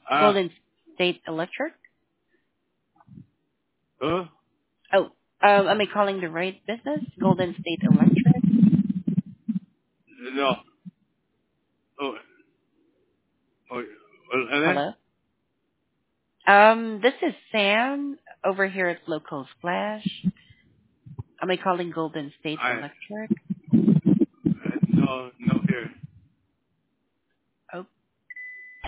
Ah, Golden State Electric? huh? Oh, am I calling the right business? Golden State Electric? No. Oh, oh, ano? Hello? This is Sam over here at Local Splash. Am I calling Golden State I, Electric? no, no here.